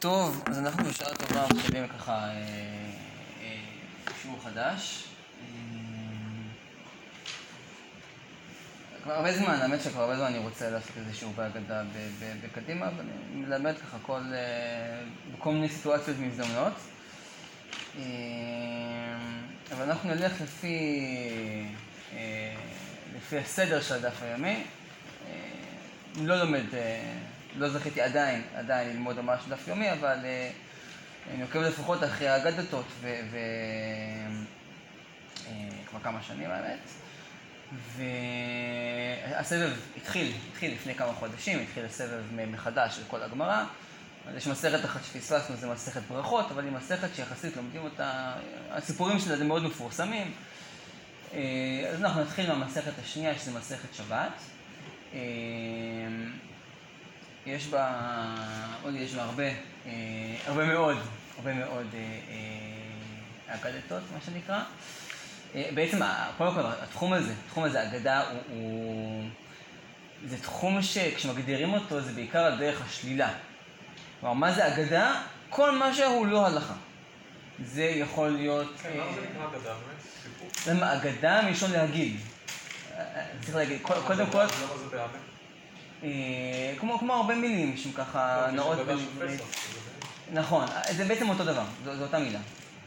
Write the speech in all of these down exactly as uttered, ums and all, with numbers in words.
טוב, אז אנחנו בשעה טובה מתחילים ככה שיעור חדש. כבר הרבה זמן, האמת שכבר הרבה זמן אני רוצה לעשות איזה שיעור בהגדה בקדימה, ואני מלמד ככה כל, בכל מיני סיטואציות והזדמנויות. אבל אנחנו נלך לפי, לפי הסדר של הדף היומי. לא לומד, לא זכיתי עדיין, עדיין ללמוד ממש דף יומי, אבל אני עוקב לפחות אחרי האגדתות וכבר כמה שנים האמת. והסבב התחיל, התחיל לפני כמה חודשים, התחיל הסבב מחדש של כל הגמרא. יש מסכת אחת שפספסנו, זה מסכת ברכות, אבל היא מסכת שיחסית לומדים אותה, הסיפורים שלה זה מאוד מפורסמים. אז אנחנו נתחיל מהמסכת השנייה, שזה מסכת שבת. יש בה, עוד יש בה הרבה, הרבה מאוד, הרבה מאוד אגדתות, מה שנקרא. בעצם, קודם כל, התחום הזה, התחום הזה, אגדה, הוא, הוא, זה תחום שכשמגדירים אותו, זה בעיקר על דרך השלילה. כלומר, מה זה אגדה? כל מה שהוא לא הלכה. זה יכול להיות... כן, מה זה נקרא אגדה, באמת? סיפור? למה, אגדה מלשון להגיד. צריך להגיד, קודם כל... למה זה באבן? כמו, כמו הרבה מילים, שהם ככה נאות... נכון, זה בעצם אותו דבר, זו, זו אותה מילה.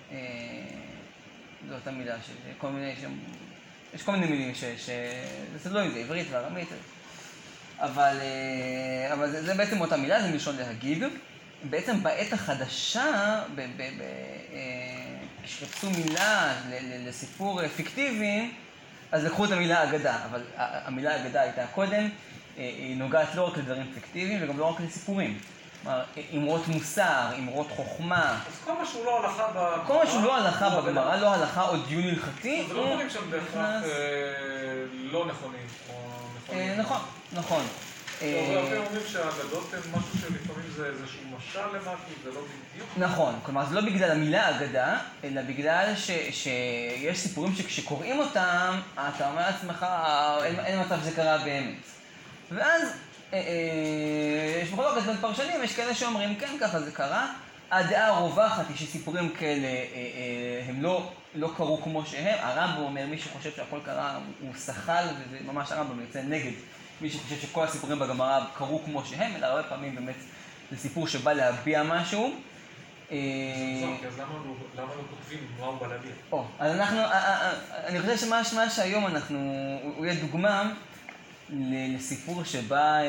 זו אותה מילה, שכל מיני... יש כל מיני מילים ש... ש... זה לא עם זה, עברית וארמית. אבל, אבל זה, זה בעצם אותה מילה, זה מלשון להגיד. בעצם בעת החדשה, ב, ב, ב, כשחפשו מילה לסיפור פיקטיבי, אז לקחו את המילה אגדה, אבל המילה אגדה הייתה קודם, היא נוגעת לא רק לדברים פיקטיביים וגם לא רק לסיפורים. כלומר, אמרות מוסר, אמרות חוכמה. אז כל מה שהוא לא הלכה בגמרא... כל מה שהוא לא הלכה בגמרא, לא הלכה או דיון הלכתי. זה לא דברים שהם בהכרח לא נכונים או נכונים. נכון, נכון. הרבה אומרים שהאגדות הן משהו שלפעמים זה איזשהו משל למשהו, זה לא בדיוק. נכון, כלומר זה לא בגלל המילה אגדה, אלא בגלל שיש סיפורים שכשקוראים אותם, אתה אומר לעצמך, אין מצב שזה קרה באמת. ואז יש מחלוקת בין פרשנים, יש כאלה שאומרים, כן, ככה זה קרה. הדעה הרווחת היא שסיפורים כאלה הם לא, לא קרו כמו שהם. הרמב"ם אומר, מי שחושב שהכל קרה הוא שחל, וממש הרמב"ם יוצא נגד. מי שחושב שכל הסיפורים בגמרא קרו כמו שהם, אלא הרבה פעמים באמת זה סיפור שבא להביע משהו. אז למה לא כותבים מה הוא בא להביע? אז אנחנו, אני חושב שמה שהיום אנחנו, הוא יהיה דוגמה לסיפור שבא,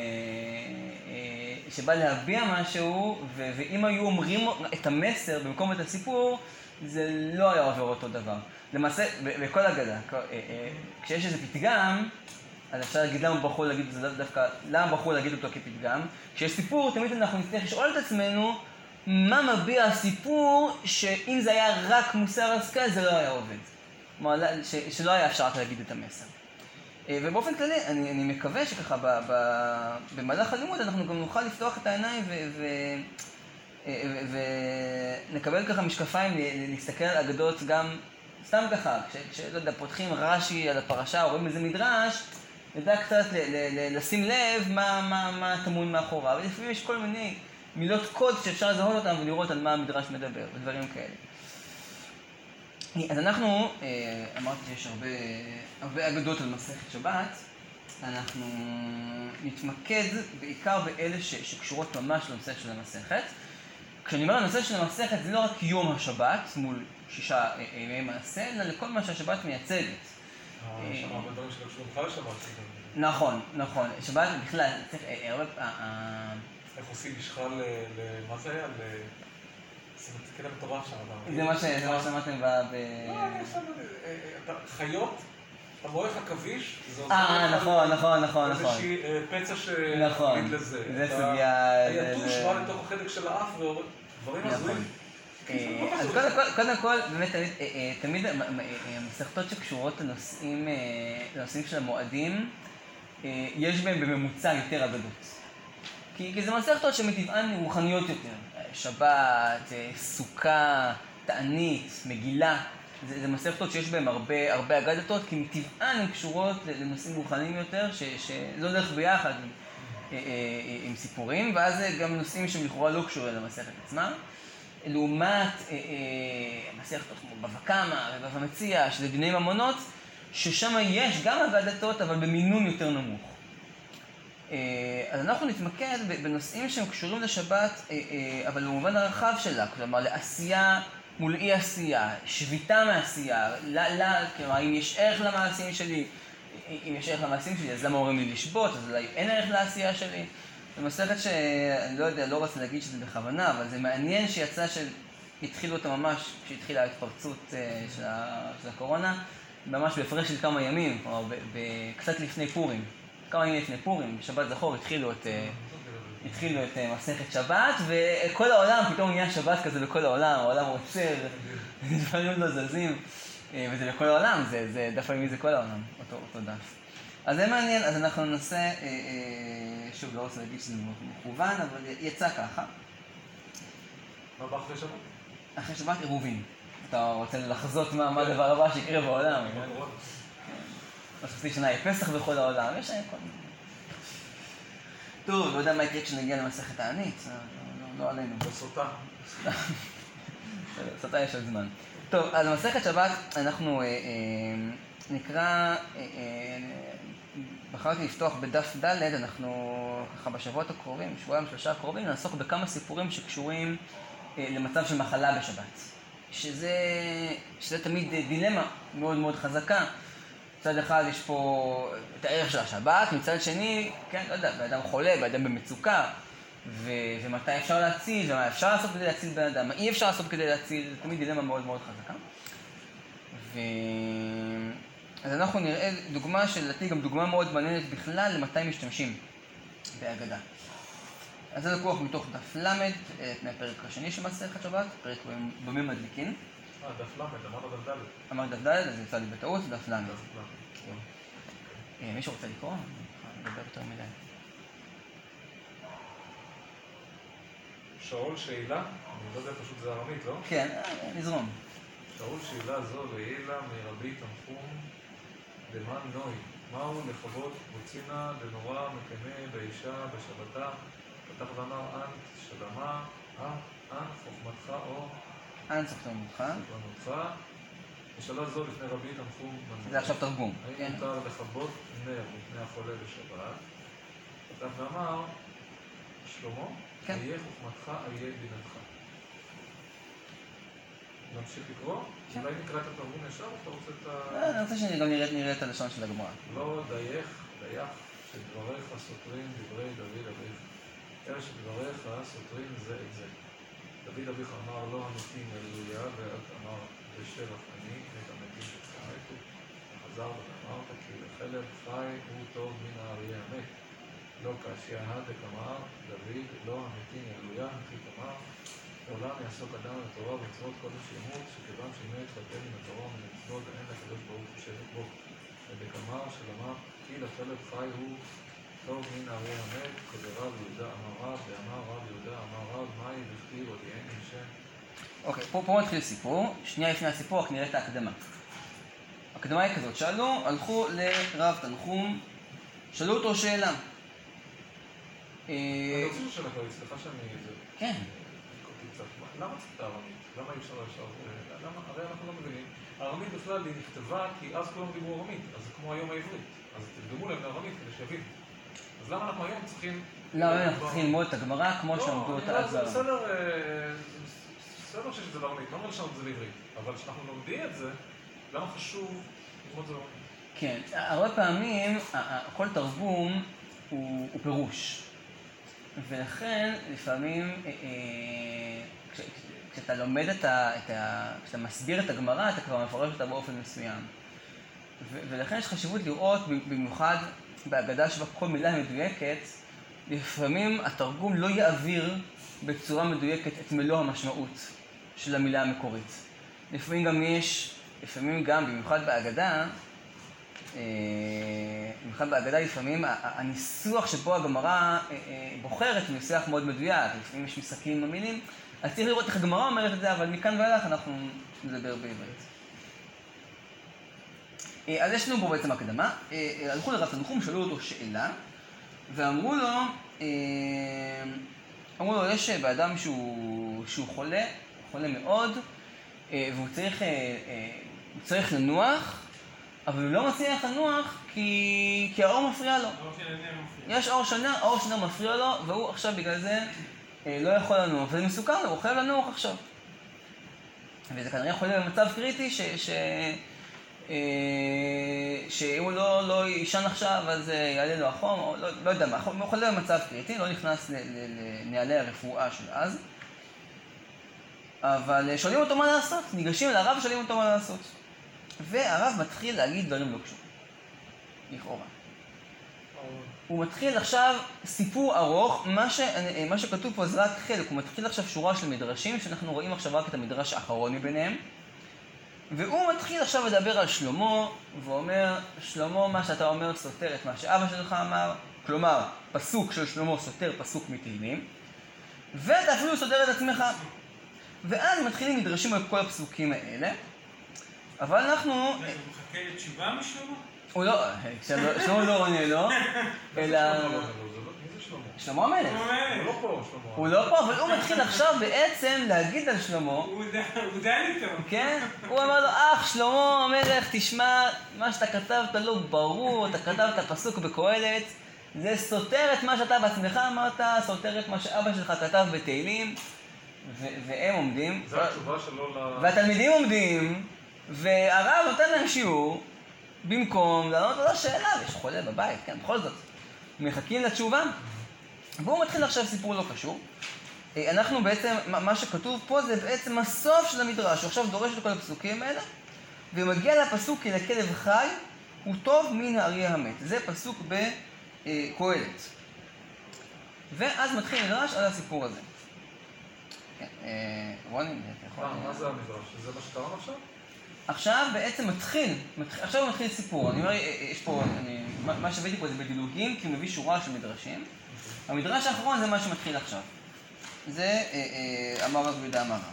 שבא להביע משהו, ואם היו אומרים את המסר במקום את הסיפור, זה לא היה עובר אותו דבר. למעשה, בכל אגדה, כשיש איזה פתגם, אז אפשר להגיד למה בחרו להגיד את זה דווקא, למה בחרו להגיד אותו כפתגם. כשיש סיפור, תמיד אנחנו נצטרך לשאול את עצמנו, מה מביע הסיפור שאם זה היה רק מוסר השכל, זה לא היה עובד. כלומר, שלא היה אפשר רק להגיד את המסר. ובאופן כללי, אני, אני מקווה שככה ב, ב, במהלך הלימוד אנחנו גם נוכל לפתוח את העיניים ו, ו, ו, ונקבל ככה משקפיים להסתכל על אגדות גם סתם ככה, כש, כשלא יודע, פותחים רש"י על הפרשה או רואים איזה מדרש, נדע קצת ל, ל, ל, לשים לב מה, מה, מה טמון מאחוריו. ולפעמים יש כל מיני מילות קוד שאפשר לזהות אותם ולראות על מה המדרש מדבר ודברים כאלה. אז אנחנו, אמרתי שיש הרבה, הרבה אגדות על מסכת שבת, אנחנו נתמקד בעיקר באלה ש, שקשורות ממש לנושא של המסכת. כשאני אומר לנושא של המסכת זה לא רק יום השבת מול שישה ימי מעשה, אלא לכל מה שהשבת מייצגת. יש שם הרבה דברים שקשורים בכלל לשבת. נכון, נכון. שבת בכלל, צריך... איך עושים משחל למה זה היה? זה מתקדם מטורף שם. זה מה שאמרתם ב... לא, אני עכשיו... חיות, המורך עכביש, זה עושה... אה, נכון, נכון, נכון, נכון. איזושהי פצע שנגיד לזה. זה סוגיה... היתוש בא לתוך החלק של האף ודברים הזויים. אז קודם כל, באמת תמיד המסכתות שקשורות לנושאים של המועדים, יש בהם בממוצע יותר אגדות. כי זה מסכתות שמטבען רוחניות יותר. שבת, סוכה, תענית, מגילה. זה, זה מסכתות שיש בהן הרבה, הרבה אגדתות, כי מטבען הן קשורות לנושאים רוחניים יותר, ש, שלא הולך ביחד עם סיפורים, ואז גם נושאים שלכאורה לא קשורים למסכת עצמה. לעומת מסכת בבא קמא ובבא מציעא, שזה דיני ממונות, ששם יש גם אגדתות, אבל במינון יותר נמוך. אז אנחנו נתמקד בנושאים שהם קשורים לשבת, אבל במובן הרחב שלה, כלומר לעשייה מול אי עשייה, שביתה מעשייה, כלומר אם יש ערך למעשים שלי, אם יש ערך למעשים שלי, אז למה אומרים לי לשבות, אז אולי אין ערך לעשייה שלי. זו מסכת שאני לא יודע, לא רוצה להגיד שזה בכוונה, אבל זה מעניין שיצא שהתחילו אותה ממש, כשהתחילה ההתפרצות של הקורונה, ממש בהפרש של כמה ימים, כלומר קצת לפני פורים. כמה ימים לפני פורים, בשבת זכור, התחילו את, התחילו את מסכת שבת, וכל העולם, פתאום נהיה שבת כזה בכל העולם, העולם עוצר, דברים לא זזים, וזה בכל העולם, זה, זה דף הימי זה כל העולם, אותו, אותו דף. אז זה מעניין, אז אנחנו ננסה, שוב, לא רוצה להגיד שזה מכוון, אבל יצא ככה. מה בא אחרי שבת? אחרי שבת עירובין. אתה רוצה לחזות מה הדבר הבא שיקרה בעולם. אז חצי שנה יהיה פסח בכל העולם, יש כל מיני. טוב, לא יודע מה יקרה כשנגיע למסכת הענית, לא עלינו. בסוטה. בסוטה יש עוד זמן. טוב, אז במסכת שבת אנחנו נקרא, בחרתי לפתוח בדף ד', אנחנו ככה בשבועות הקרובים, שבועיים שלושה הקרובים, נעסוק בכמה סיפורים שקשורים למצב של מחלה בשבת. שזה, שזה תמיד דילמה מאוד מאוד חזקה. מצד אחד יש פה את הערך של השבת, מצד שני, כן, לא יודע, באדם חולה, באדם במצוקה, ו- ומתי אפשר להציל, ומה אפשר לעשות כדי להציל באדם, מה אי אפשר לעשות כדי להציל, זה תמיד דילמה מאוד מאוד חזקה. ו... אז אנחנו נראה דוגמה שלדעתי גם דוגמה מאוד מעניינת בכלל למתי משתמשים בהגדה. אז זה לקוח מתוך דף למד, מהפרק השני של מסכת שבת, פרק במה מדליקין. אה, דף למד, אמרת דף ד'. אמרת דף ד', אז יצא לי בטעות, דף למד. מישהו רוצה לקרוא? אני מדבר יותר מדי. שאול שאלה, אני לא יודע, פשוט זה ארמית, לא? כן, נזרום. שאול שאלה זו לעילה מרבי תנחום דמן נוי. מהו לכבוד מוצינה דנורא מקנה באישה בשבתה? פתח ואמר אנט שלמה, אה, אנט חוכמתך או... אנט ספטרנותך. ספטרנותך. ושאלה זו לפני רבי תנחום בן נוי. זה עכשיו תרגום. האם מותר לכבות נר לפני החולה בשבת? פתח ואמר, שלמה, איה חוכמתך, איה בינתך. נמשיך לקרוא? אולי נקרא את התרגום ישר, או אתה רוצה את ה... אני רוצה שגם נראה את הלשון של הגמרא. לא דייך, דייך, שדבריך סותרים דברי דוד אביך. אלה שדבריך סותרים זה את זה. דוד אביך אמר לא המתים הללויה, ואת אמר בשבח אני, את המתים שצמתו. וחזר ואמרת כי לחלב חי הוא טוב מן האריה המת. לא כאשר הדק אמר דוד לא המתים הללויה, נחית אמר עולם יעסוק אדם לתורה ומצוות קודש ימות, שכיוון שמת חטא מן התורה ומן המצוות ואין לקדוש ברוך הוא שבט בו. ודקאמר שלמה כי לחלב חי הוא טוב מן האריה המת, כדרב יהודה אמר רב, ואמר רב יהודה אמר רב, מהי וכתיב הודיעני שם. אוקיי, פה פה מתחיל סיפור. שנייה לפני הסיפור, רק נראה את ההקדמה. ההקדמה היא כזאת, שאלו, הלכו לרב תנחום, שאלו אותו שאלה. אני רוצה לשאול לך, סליחה שאני... כן. למה צריך את הארמית? למה אי אפשר לשאול? למה? הרי אנחנו לא מבינים. הארמית בכלל היא נכתבה כי אז כולם דיברו ארמית, אז זה כמו היום העברית. אז תרגמו להם לארמית כדי שיבינו. אז למה אנחנו היום צריכים... למה אנחנו צריכים ללמוד את הגמרא כמו שעמדו אותה אז בארמית? בסדר, בסדר שיש את זה בארמית, לא אומר לשנות את זה לעברית. אבל כשאנחנו לומדים את זה, למה חשוב ללמוד את זה בארמית? כן, הרבה פעמים כל תרגום הוא פירוש. ולכן לפעמים כשאתה לומד את ה... כשאתה מסביר את הגמרא, אתה כבר מפרש אותה באופן מסוים. ולכן יש חשיבות לראות, במיוחד בהגדה שבה כל מילה מדויקת, לפעמים התרגום לא יעביר בצורה מדויקת את מלוא המשמעות של המילה המקורית. לפעמים גם יש, לפעמים גם, במיוחד בהגדה, במיוחד בהגדה לפעמים הניסוח שבו הגמרא בוחרת הוא ניסוח מאוד מדויק, לפעמים יש משחקים עם המילים, אז צריך לראות איך הגמרא אומרת את זה, אבל מכאן ואילך אנחנו נדבר בעברית. אז יש לנו פה בעצם הקדמה, הלכו לרב תנחום, שאלו אותו שאלה, ואמרו לו, אמרו לו, יש באדם שהוא, שהוא חולה, חולה מאוד, והוא צריך, הוא צריך לנוח, אבל הוא לא מצליח לנוח כי, כי האור מפריע לו. יש אור שנה, האור שנה מפריע לו, והוא עכשיו בגלל זה לא יכול לנוח, וזה מסוכן לו, הוא חייב לנוח עכשיו. וזה כנראה יכול להיות במצב קריטי ש... ש... שאם הוא לא, לא יישן עכשיו, אז יעלה לו החום, או לא, לא יודע מה, הוא יכול להיות במצב קריטי, לא נכנס לנהלי הרפואה של אז. אבל שואלים אותו מה לעשות, ניגשים אל הרב ושואלים אותו מה לעשות. והרב מתחיל להגיד דברים לא קשורים, לכאורה. הוא מתחיל עכשיו סיפור ארוך, מה, ש... מה שכתוב פה זה רק חלק, הוא מתחיל עכשיו שורה של מדרשים, שאנחנו רואים עכשיו רק את המדרש האחרון מביניהם. והוא מתחיל עכשיו לדבר על שלמה, ואומר, שלמה, מה שאתה אומר סותר את מה שאבא שלך אמר, כלומר, פסוק של שלמה סותר פסוק מתהילים, ואתה אפילו סותר את עצמך. ואז מתחילים מדרשים על כל הפסוקים האלה, אבל אנחנו... הוא מחכה לתשובה משלמה? הוא לא, שלמה לא עונה לו, אלא... שלמה המלך. הוא לא פה, שלמה. הוא לא פה, אבל הוא מתחיל עכשיו בעצם להגיד על שלמה. הוא דן איתו. כן? הוא אמר לו, אח, שלמה המלך, תשמע, מה שאתה כתבת לא ברור, אתה כתבת פסוק בקהלת, זה סותר את מה שאתה בעצמך אמרת, סותר את מה שאבא שלך כתב בתהילים, והם עומדים. זה התשובה שלו ל... והתלמידים עומדים, והרב נותן להם שיעור, במקום לענות על השאלה, ויש חולה בבית, כן, בכל זאת. מחכים לתשובה. והוא מתחיל עכשיו סיפור לא קשור. אנחנו בעצם, מה שכתוב פה זה בעצם הסוף של המדרש. הוא עכשיו דורש את כל הפסוקים האלה, ומגיע לפסוק כי לכלב חי, הוא טוב מן האריה המת. זה פסוק בקהלת. ואז מתחיל מדרש על הסיפור הזה. כן, רוני, אתה יכול... מה זה המדרש? זה מה שאתה אומר עכשיו? עכשיו בעצם מתחיל, עכשיו מתחיל סיפור. אני אומר, יש פה, אני, מה שהבאתי פה זה בדילוגים, כי הוא מביא שורה של מדרשים. המדרש האחרון זה מה שמתחיל עכשיו. זה אה, אה, אמר רב יהודה אמר רב.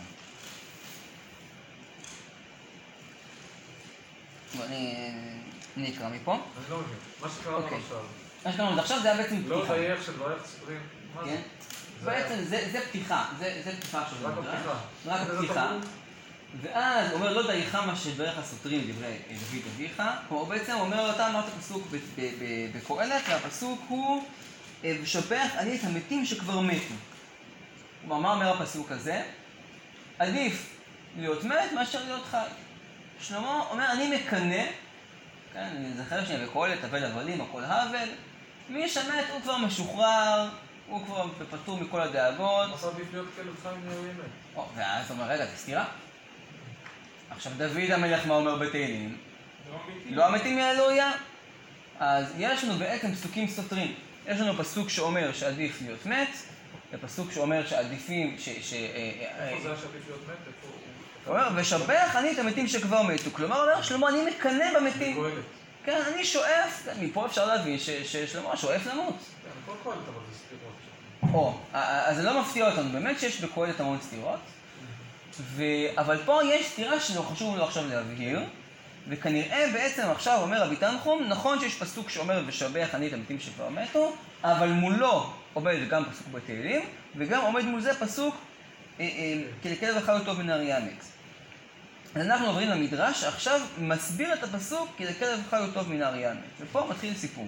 אני, אני אקרא מפה. אני לא מבין. מה שקראנו אוקיי. עכשיו. מה שקראנו עכשיו זה היה בעצם לא פתיחה. דייך של דבריך ספרים. מה כן? זה? בעצם זה, זה פתיחה, זה, זה פתיחה של רק המדרש. הפתיחה. רק זה הפתיחה. תרבות. ואז הוא אומר, לא דייך מה שדבריך סותרים דברי דוד אביך. כלומר, הוא בעצם אומר לו, אתה אמרת פסוק בקהלת, והפסוק הוא, ושבח אני את המתים שכבר מתו. כלומר, מה אומר הפסוק הזה? עדיף להיות מת מאשר להיות חי. שלמה אומר, אני מקנא, כן, אני זוכר שנייה בקהלת, אבל הבלים, הכל הבל, מי שמת הוא כבר משוחרר, הוא כבר פטור מכל הדאגות. אז עדיף להיות כלב חי מאריה מת. ואז הוא אומר, רגע, זה סתירה. עכשיו, דוד המלך מה אומר בתהילים? לא אמיתי מהאלוהיה. אז יש לנו בעצם פסוקים סותרים. יש לנו פסוק שאומר שעדיף להיות מת, ופסוק שאומר שעדיפים... ש... ש... איפה זה שעדיף להיות מת? איפה הוא אומר, ושבח אני את המתים שכבר מתו. כלומר, הוא אומר, שלמה, אני מקנא במתים. בקהלת. כן, אני שואף, מפה אפשר להבין ש... ששלמה שואף למות. כן, הכל קהלת, אבל זה סתירות. או, אז זה לא מפתיע אותנו, באמת שיש בקהלת המון סתירות. ו... אבל פה יש סתירה שלא חשוב לו עכשיו להבהיר, וכנראה בעצם עכשיו אומר רבי תנחום, נכון שיש פסוק שאומר ושבח אני את המתים שכבר מתו, אבל מולו עומד גם פסוק בתהילים, וגם עומד מול זה פסוק אה, אה, כי לכלב החי הוא טוב מן האריה המת. אז אנחנו עוברים למדרש, שעכשיו מסביר את הפסוק כי לכלב החי הוא טוב מן האריה המת. ופה מתחיל סיפור.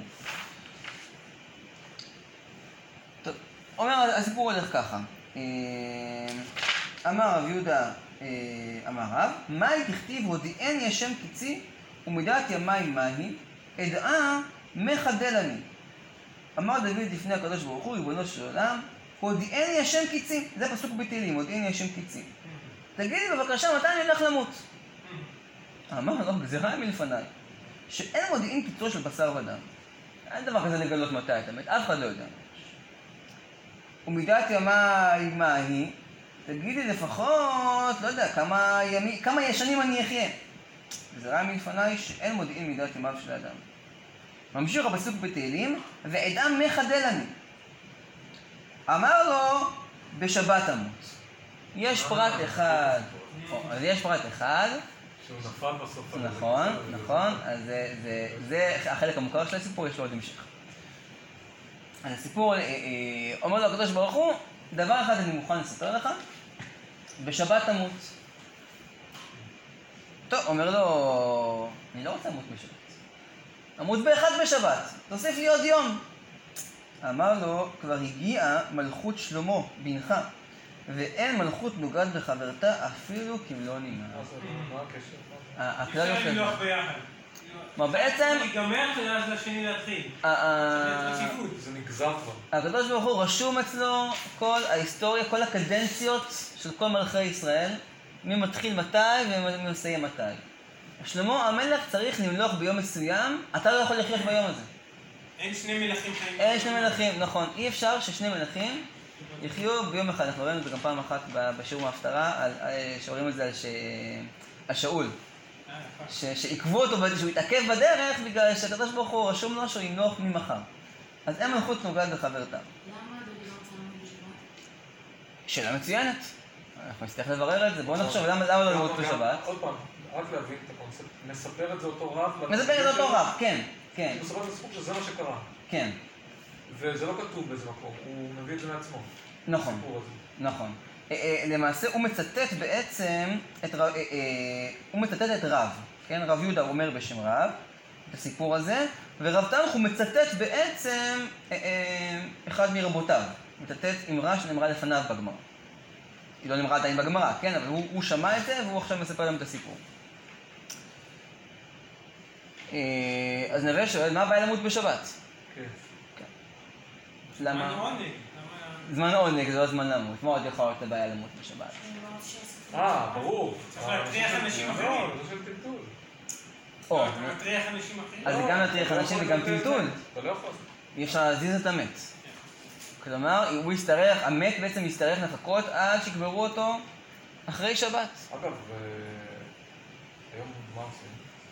טוב, אומר הסיפור הולך ככה. אה, אמר רב יהודה, אמר רב, מהי תכתיב הודיעני השם קיצי ומידת ימי מהי, אדעה מחדלני. אמר דוד לפני הקדוש ברוך הוא, ריבונו של עולם, הודיעני השם קיצי. זה פסוק בתהילים, הודיעני השם קיצי. תגיד לי בבקשה מתי אני הולך למות. אמר לא, גזירה היא מלפניי, שאין מודיעין קיצו של בשר ודם. אין דבר כזה לגלות מתי אתה מת, אף אחד לא יודע. ומידת ימי מהי, תגיד לי לפחות, לא יודע, כמה, ימי, כמה ישנים אני אחיה. וזה ראה מלפניי שאין מודיעין מידת ימיו של האדם. ממשיך הפסוק בתהילים, ועדם מחדלני. אמר לו, בשבת אמות. יש פרט אחד, אז יש פרט אחד. שהוא נפל בסוף. נכון, נכון, אז זה, זה, זה החלק המוכר של הסיפור, יש לו עוד המשך. אז הסיפור, אומר לו הקדוש ברוך הוא, דבר אחד אני מוכן לספר לך, בשבת תמות. טוב, אומר לו, אני לא רוצה למות בשבת. אמות באחד בשבת, תוסיף לי עוד יום. אמר לו, כבר הגיעה מלכות שלמה, בנך, ואין מלכות נוגעת בחברתה אפילו כמלוא נימה. מה הקשר? הכלל אפשר יופי. למלוך ביחד. מה בעצם... ייגמר ואז לשני להתחיל. ה- ה- רציפות. זה נגזר כבר. הקדוש ברוך הוא רשום אצלו כל ההיסטוריה, כל הקדנציות של כל מלכי ישראל, מי מתחיל מתי ומי מסיים מתי. שלמה המלך צריך למלוך ביום מסוים, אתה לא יכול לחיות ביום הזה. אין שני מלכים חיים. אין שני מלכים, נכון. אי אפשר ששני מלכים יחיו ביום אחד. אנחנו ראינו את זה גם פעם אחת בשיעור מההפטרה, על- על- שרואים את זה על ש- על שאול. אה, יפה. ש- שעיכבו אותו, שהוא התעכב בדרך בגלל שהקדוש ברוך הוא רשום לו שהוא ימלוך ממחר. אז אין מלכות נוגעת בחברתה. למה דוד לא רוצה לעמוד בשבת? שאלה מצוינת. אנחנו נצטרך לברר את זה. בואו נחשוב למה למה לא למות גם- בשבת. עוד פעם, רק להבין את הקונספט. מספר את זה אותו רב. מספר את זה אותו רב, כן, כן, הוא מספר את הסיפור שזה מה שקרה. כן, וזה לא כתוב באיזה מקום, הוא מביא את זה מעצמו. נכון, הסיפור הזה. נכון. אה, אה, למעשה הוא מצטט בעצם את רב, אה, אה, הוא מצטט את רב, כן? רב יהודה אומר בשם רב, את הסיפור הזה, ורב תנח הוא מצטט בעצם אה, אה, אחד מרבותיו, מצטט אמרה שנאמרה לפניו בגמרא. היא לא נאמרה עדיין בגמרא, כן? אבל הוא, הוא שמע את זה והוא עכשיו מספר להם את הסיפור. אה, אז נווה שואל, מה הבעיה למות בשבת? כן. זמן למה? עונג. למה- זמן עונג, זה לא זמן למות. מה עוד יכול להיות לבעיה למות בשבת? אני לא מאפשר ספר. אה, ברור. צריך להטריח אנשים אחרים. לא, זה של טלטול. או, אתה מטריח אנשים אחרים? אז זה לא, גם להטריח אתה לא אנשים יכול וגם לבטל את טלטול. זה. אתה לא יכול. אי אפשר להזיז את המת. כלומר, הוא יצטרך, המת בעצם יצטרך לחכות עד שיקברו אותו אחרי שבת. אגב, אה, היום מה עושים?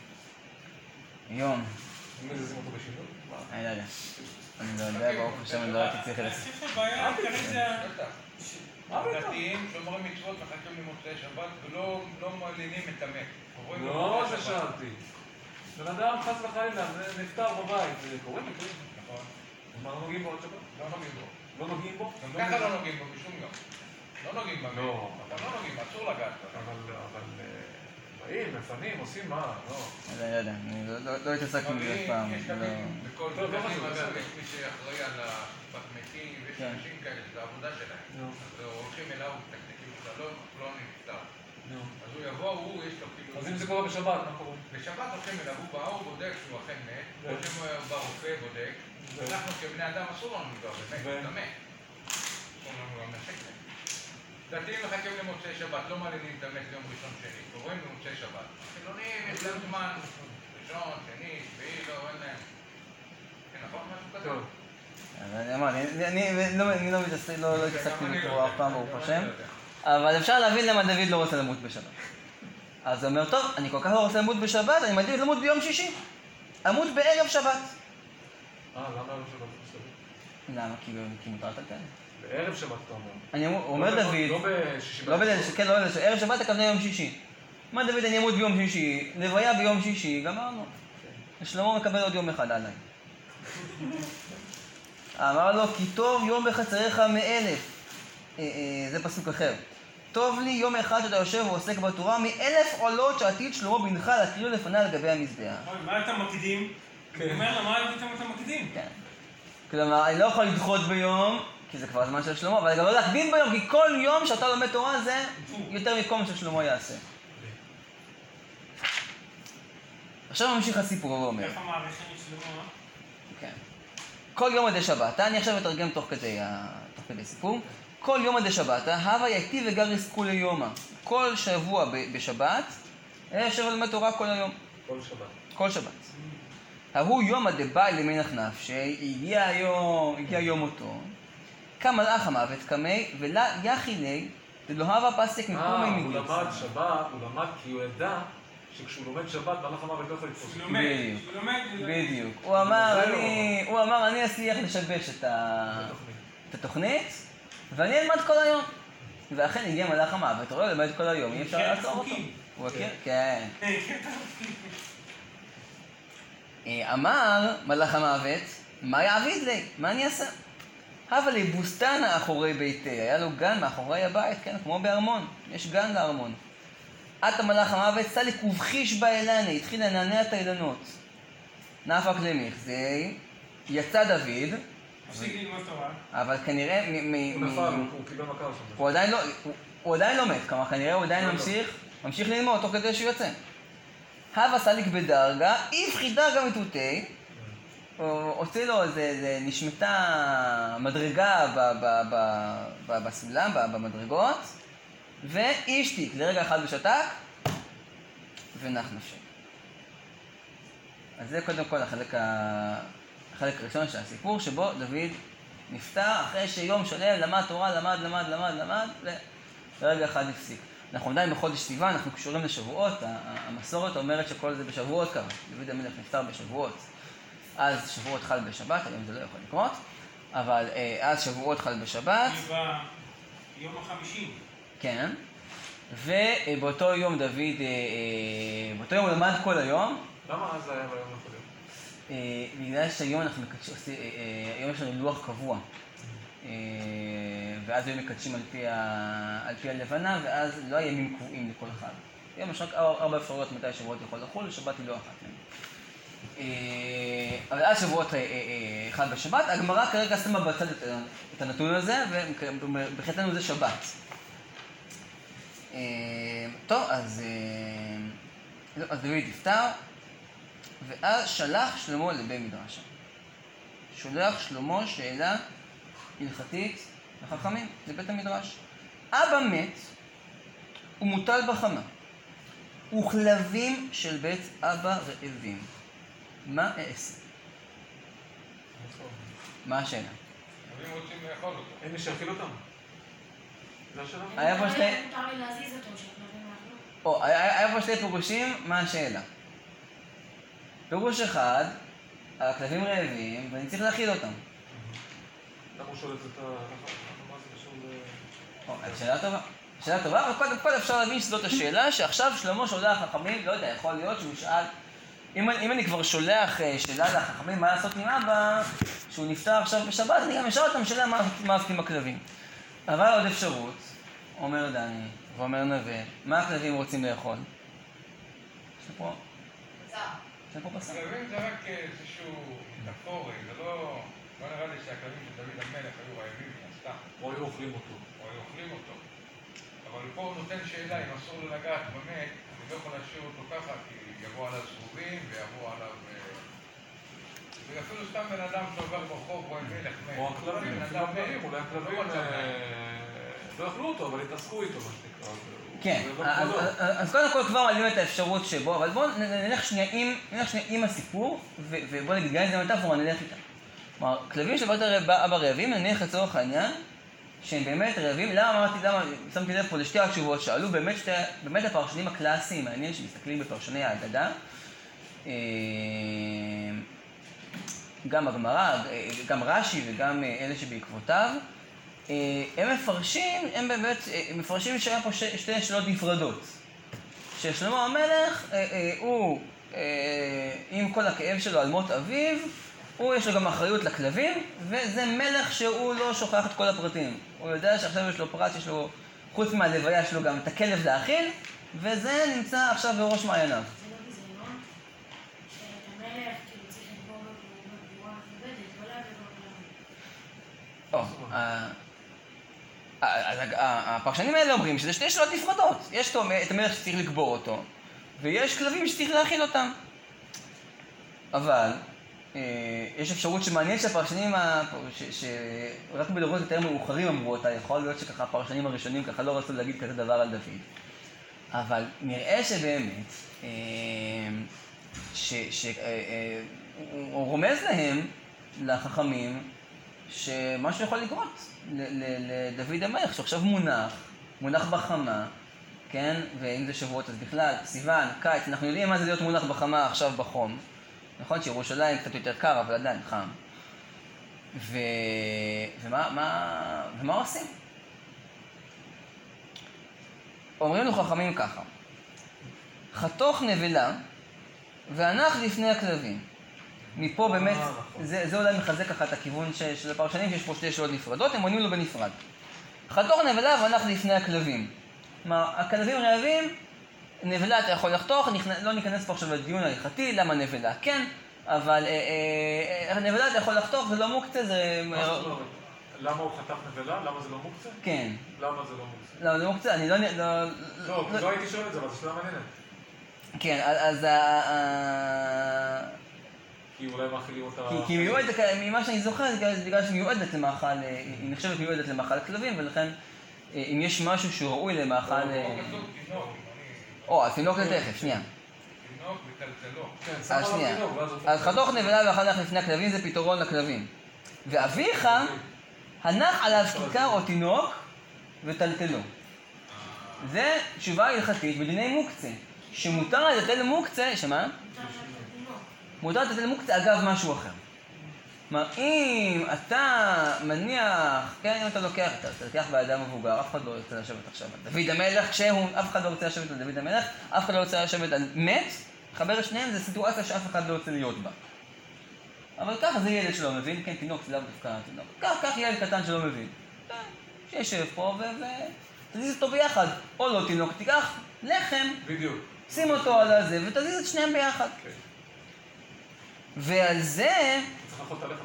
יום, אם מזיזים אותו בשינוי? מה? אני לא יודע. אני לא יודע, ברוך השם, אני לא הייתי צריך אני לסיים. חושב שהבעיה העיקרית זה... ה- מה פתאום? דתיים שומרים מצוות מחכים למוצאי שבת ולא לא מלינים את המת. קוראים לו לא, מוצאי זה שבת. שאלתי. בן אדם חס וחלילה, זה נפטר בבית, זה קורה מקרים. נכון. מה, לא נוגעים בו עד שבת? לא נוגעים בו. לא נוגעים בו? גם ככה לא נוגעים בו בשום יום. לא נוגעים במת. לא. אבל לא נוגעים, אסור לגעת בו. אבל, אבל, אה, באים, מפנים, עושים מה? לא. אז אני לא יודע, אני לא- לא- לא התעסקתי בזה אף פעם. יש לא- תמיד, בכל טוב, לא דתיים, חשוב, אגב, בסדר. יש מי שאחראי על השפת מתים, ויש כן. אנשים כאלה, זה העבודה שלהם. נו. אז הולכים אליו, מתקתקים אותה, לא, לא נפטר. נו. אז הוא יבוא, הוא, יש לו כאילו... אז אם זה קורה בשבת, מה קורה? בשבת הולכים אליו, הוא בא, הוא בודק שהוא אכן מת, ו- הולכים ברופא, בודק, ו- ואנחנו כבני אדם אסור לנו לדבר, באמת, ו- אתה מת. אסור לנו לנשק מת. דתיים מחכים למוצאי שבת, לא מעלימים את המת ליום ראשון שני, קוראים למוצאי שבת. חילונים, יש להם זמן, ראשון, שני, שביעי, לא, אין להם. כן, נכון? משהו כזה? טוב. אז אני אמרתי, אני- אני לא- אני לא מתעסק- לא לא התעסקתי גם אני בתורה לא אף פעם, יודע, ברוך גם השם. אני לא יודע. אבל אפשר להבין למה דוד לא רוצה למות בשבת. אז הוא אומר, טוב, אני כל כך לא רוצה למות בשבת, אני מעדיף למות ביום שישי. אמות בערב שבת. אה, למה ערב שבת בסדר? למה? כי כי מותר לטלטל. בערב שבת אתה אומר. אני אומר, הוא אומר לא ב- דוד, לא בשישי. לא בליל, כן, לא בליל, ערב שבת הכוונה יום שישי. מה דוד, אני אמות ביום שישי, לוויה ביום שישי, גמרנו. שלמה מקבל עוד יום אחד עליי. אמר לו, כי טוב יום בחצריך מאלף. אה, אה, זה פסוק אחר. טוב לי יום אחד שאתה יושב ועוסק בתורה, מאלף עולות שעתיד שלמה בנך להקריב לפניה על גבי המזבח. אוי, מה אתה מקדים? הוא אומר לו, מה פתאום אתה מקדים? כן. כלומר, אני לא יכול לדחות ביום, כי זה כבר הזמן של שלמה, אבל גם לא להקדים ביום, כי כל יום שאתה לומד תורה זה יותר מכל מה ששלמה יעשה. עכשיו ממשיך הסיפור, הוא אומר. ככה מעריכים את שלמה? כן. כל יום עדי שבת, אני עכשיו אתרגם תוך כדי, ה- תוך כדי סיפור. כל יום עדי שבת, הווה יקטיב וגריס כולי יומא. כל שבוע ב- בשבת, היה יושב ולומד תורה כל היום. כל שבת. כל שבת. ההוא יומא דבאי למנח נפשי, הגיע היום, הגיע יום אותו. קם מלאך המוות קמי, ולה יחי לי, דלא הווה פסק אה, מקומי הוא מגיוס. למד שבת, הוא למד כי הוא ידע שכשהוא לומד שבת, מלאך המוות לא יכול לתפוס. שהוא אותו. לומד, בדיוק. שהוא לומד. הוא לומד. בדיוק. הוא אמר, זהו. אני, הוא אמר, אני אצליח לשבש את ה- בתוכנית. את התוכנית, ואני אלמד כל היום. ואכן הגיע מלאך המוות, הוא לא למד כל היום, אי אפשר כן, לעצור אותו. חוקים. הוא הכיר? כן. כן, כן. אה, אמר מלאך המוות, מה יעביד לי? מה אני אעשה? הווה לי בוסתן האחורי ביתי, היה לו גן מאחורי הבית, כן, כמו בארמון, יש גן לארמון. עת המלאך המוות, סליק ובחיש באילנה, התחיל לנענע את האילנות. נפק למיכזי, יצא דוד, הפסיק ללמוד תורה. אבל כנראה, מ- מ- הוא מ- נפל, הוא הוא קיבל מכה שם. הוא עדיין לא, הוא, הוא עדיין לא מת, כלומר כנראה הוא עדיין ממשיך, ממשיך ללמוד תוך כדי שהוא יוצא. הווה סליק בדרגה, איפחי דרגה מתותי, הוציא לו איזה, איזה נשמתה מדרגה ב, ב, ב, ב, בסולם, ב, במדרגות, ואישתיק, לרגע אחד ושתק, ונח נפשי. אז זה קודם כל החלק, ה... החלק הראשון של הסיפור, שבו דוד נפטר אחרי שיום שלם למד תורה, למד, למד, למד, למד, ורגע אחד הפסיק. אנחנו עדיין בחודש סיוון, אנחנו קשורים לשבועות, המסורת אומרת שכל זה בשבועות קרה. דוד המלך נפטר בשבועות. אז שבועות חל בשבת, היום זה לא יכול לקרות, אבל אז שבועות חל בשבת. ביום החמישים. כן. ובאותו יום דוד, באותו יום הוא למד כל היום. למה אז זה היה ביום הקודם? בגלל שהיום אנחנו מקדשים, היום יש לנו לוח קבוע. ואז היו מקדשים על פי, ה... על פי הלבנה, ואז לא היה ימים קבועים לכל אחד. היום יש רק ארבע אפשרויות מתי שבועות יכול לחול, שבת היא לא אחת מהם. אבל אז שבועות אחד בשבת, הגמרא כרגע שמה בצד את הנתון הזה, ובחלטנו זה שבת. טוב, אז, אז דוד נפטר, ואז שלח שלמה לבית מדרשה. שולח שלמה שאלה הלכתית לחכמים, זה בית המדרש. אבא מת ומוטל בחמה, וכלבים של בית אבא רעבים. מה אעשה? מה השאלה? אם רוצים לאכול אותו. אין מי שיאכיל אותם? זה השאלה? היה פה שתי... מותר לי להזיז אותו, שהכלבים יאכלו. או, היה היה פה שתי פירושים, מה השאלה? פירוש אחד, הכלבים רעבים, ואני צריך להאכיל אותם. למה הוא שואל את זה את ה... מה זה קשור ל... או, שאלה טובה. שאלה טובה, אבל קודם כל אפשר להבין שזאת השאלה, שעכשיו שלמה שולח לחכמים, לא יודע, יכול להיות שהוא שאל... אם, אם אני כבר שולח שאלה לחכמים, מה לעשות עם אבא, שהוא נפטר עכשיו בשבת, אני גם אשאל אותם שאלה מה, מה עושים עם הכלבים. אבל עוד אפשרות, אומר דני, ואומר נווה, מה הכלבים רוצים לאכול? יש פה... יש פה פסק. הכלבים זה רק איזשהו מטאפורי, זה לא... לא נראה לי שהכלבים של דוד המלך היו רעבים מן הסתם. או היו אוכלים אותו. או היו אוכלים אותו. אבל פה הוא נותן שאלה, אם אסור לו לגעת במת, אני לא יכול להשאיר אותו ככה, כי יבוא עליו זבובים ויבוא עליו... ואפילו סתם בן אדם שעובר ברחוב רואה מלך מת. או הכלבים, אפילו הכלבים, אולי הכלבים לא אכלו אותו, אבל התעסקו איתו, מה שנקרא. כן, אז, אז, אז קודם כל כבר מעלים את האפשרות שבו, אבל בואו נלך שנייה עם, נלך שנייה עם הסיפור, ו, ובואו נגיד, גם אם זה מטאפורה, נלך איתה. כלומר, כלבים של בית אבא רעבים, נניח לצורך העניין, שהם באמת רעבים. למה אמרתי, למה, שמתי לב פה לשתי התשובות, שאלו באמת, שתי, באמת הפרשנים הקלאסיים, מעניין שמסתכלים בפרשני ההגדה, גם הגמרא, גם רש"י וגם אלה שבעקבותיו, הם מפרשים, הם באמת, הם מפרשים שהיה פה שתי, שתי שאלות נפרדות. ששלמה המלך, הוא, עם כל הכאב שלו על מות אביו, הוא יש לו גם אחריות לכלבים, וזה מלך שהוא לא שוכח את כל הפרטים. הוא יודע שעכשיו יש לו פרט, יש לו, חוץ מהלוויה, יש לו גם את הכלב להאכיל, וזה נמצא עכשיו בראש מעייניו. זה לא ביזיון, שאת המלך כאילו צריך לקבור לו בגבורה מכובדת, לא להעביר לו כלבים. אז הפרשנים האלה אומרים שזה שתי שאלות נפרדות. יש את המלך שצריך לקבור אותו, ויש כלבים שצריך להאכיל אותם. אבל יש אפשרות שמעניין שהפרשנים, שרק בדורות יותר מאוחרים אמרו אותה, יכול להיות שככה הפרשנים הראשונים ככה לא רצו להגיד כזה דבר על דוד. אבל נראה שבאמת, שהוא רומז להם, לחכמים, שמשהו יכול לקרות לדוד המלך, שעכשיו מונח, מונח בחמה, כן? ואם זה שבועות, אז בכלל, סיוון, קיץ, אנחנו יודעים מה זה להיות מונח בחמה עכשיו בחום. נכון שירושלים קצת יותר קר, אבל עדיין חם. ו... ומה, מה... ומה עושים? אומרים לו חכמים ככה, חתוך נבלה והנח לפני הכלבים. מפה באמת, זה, זה אולי מחזק ככה את הכיוון ש, של הפרשנים, שיש פה שתי שאלות נפרדות, הם עונים לו בנפרד. חתוך נבלה והלך לפני הכלבים. כלומר, הכלבים רעבים, נבלה אתה יכול לחתוך, לא ניכנס פה עכשיו לדיון ההלכתי, למה נבלה כן, אבל אה, אה, נבלה אתה יכול לחתוך, זה לא מוקצה, זה... מה זאת אומרת? למה הוא חתך נבלה? למה זה לא מוקצה? כן. למה זה לא מוקצה? למה זה מוקצה? אני לא... לא, לא הייתי שואל את זה, אבל זו שאלה מעניינת. כן, אז ה... כי אולי מאכילים אותה... כי היא מיועדת, ממה שאני זוכר, זה בגלל שהיא מיועדת למאכל, היא נחשבת מיועדת למאכל כלבים, ולכן אם יש משהו שהוא ראוי למאכל... או, אז תינוק לתכף, שנייה. תינוק וטלטלו. אז שנייה. אז חתוך נבלה ואכל לך לפני הכלבים זה פתרון לכלבים. ואביך הנח עליו כיכר או תינוק וטלטלו. זה תשובה הלכתית בדיני מוקצה. שמותר לטלטל מוקצה, שמה? מותר לטלטל מוקצה אגב משהו אחר. כלומר, אם אתה מניח, כן, אם אתה לוקח, אתה לוקח באדם מבוגר, אף אחד לא רוצה לשבת עכשיו על דוד המלך, כשהוא, אף אחד לא רוצה לשבת על דוד המלך, אף אחד לא רוצה לשבת על מת, חבר שניהם זה סיטואציה שאף אחד לא רוצה להיות בה. אבל ככה זה ילד שלא מבין, כן, תינוק זה לאו דווקא תינוק. כך, כך ילד קטן שלא מבין. שישב פה ותזיז אותו ביחד. או לא תינוק, תיקח לחם, בדיוק. שים אותו על הזה ותזיז את שניהם ביחד. כן. ועל זה... צריך לאכול את הלחם.